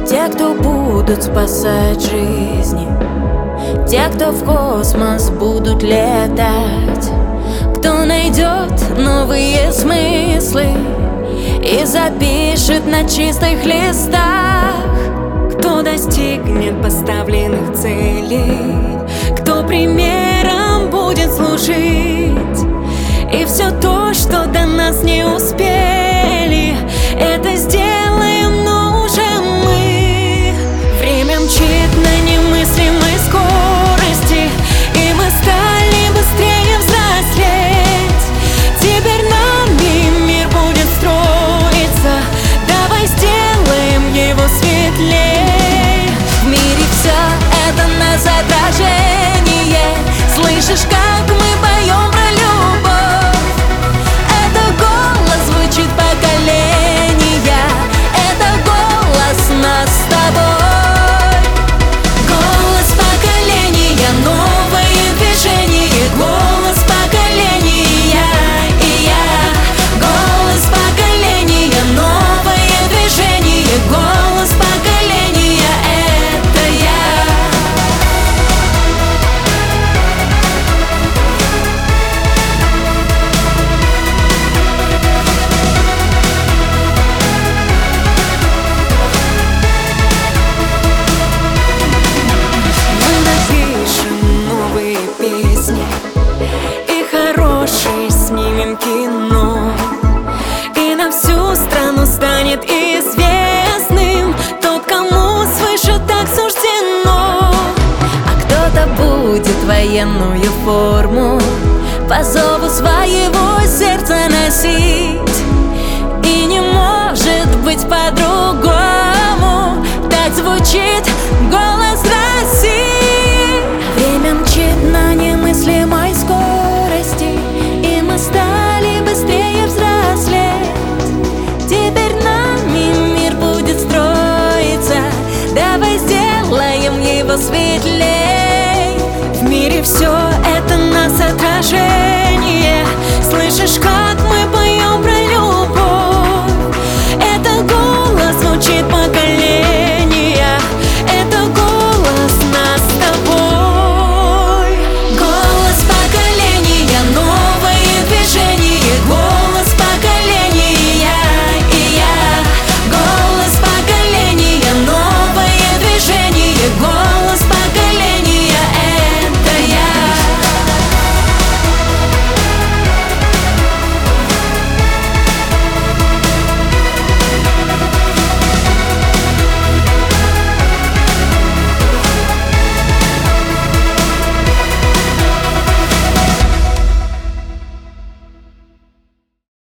Те, кто будут спасать жизни, те, кто в космос будут летать, кто найдет новые смыслы и запишет на чистых листах, кто достигнет поставленных целей, кто примером будет служить. И все то, что до нас не успели, это сделаем, но уже мы. Время мчит на немыслимой скорости, и мы стали быстрее взрослеть. Теперь нами мир будет строиться, давай сделаем его светлей. В мире все это нас отражение. Слышишь, как мы поем про любовь? Это голос звучит поколения, это голос нас с тобой. Голос поколения, новое движение, голос поколения и я. Голос поколения, новое движение, голос поколения, это я. Мы напишем новые песни и хорошие снимем кино, и на всю страну станет известным тот, кому свыше так суждено. А кто-то будет военную форму по зову своего сердца носить, и не может быть по-другому. Так звучит голос России. Время мчит на немыслимой скорости, и мы стали быстрее взрослеть. Теперь нами мир будет строиться, давай сделаем его светлей. В мире все это нас отражение. Слышишь, как